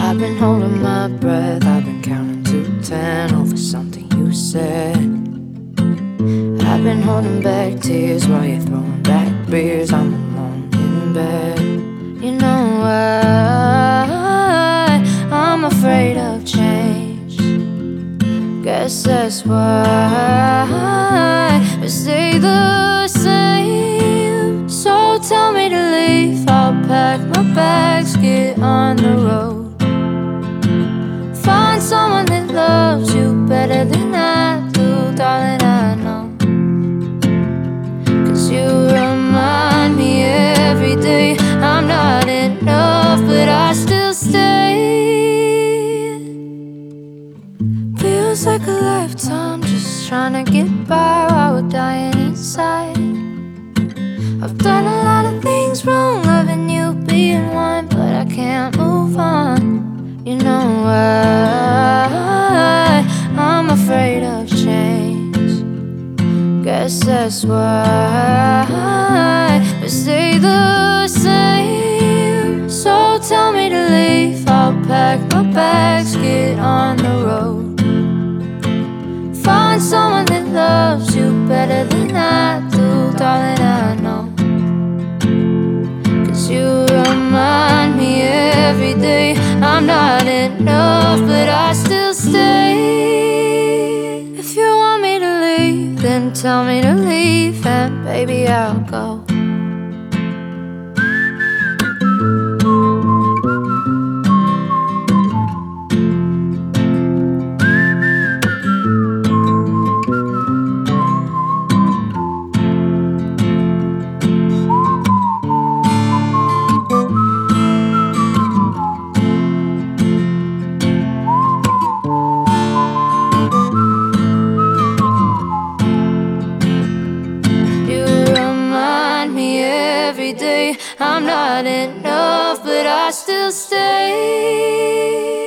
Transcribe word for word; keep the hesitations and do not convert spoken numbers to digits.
I've been holding my breath, I've been counting to ten over something you said. I've been holding back tears while you're throwing back beers. I'm alone in bed. You know why I'm afraid of change. Guess that's why we stay the same. So tell me to leave, I'll pack my bags, get on the road. Find someone that loves you better than I do, darling, I know. Cause you remind me every day I'm not enough, but I still stay. Feels like a lifetime just trying to get by while we're dying inside. I've done a lot of things wrong, loving you being one, but I can't move on. You know why I'm afraid of change. Guess that's why we stay the same. So tell me to leave, I'll pack my bags, get on the road. Find someone that loves you better than I do, darling, I know. Cause you remind me every day I'm not enough, but I still stay. If you want me to leave, then tell me to leave, and baby, I'll go. Every day I'm not enough, but I still stay.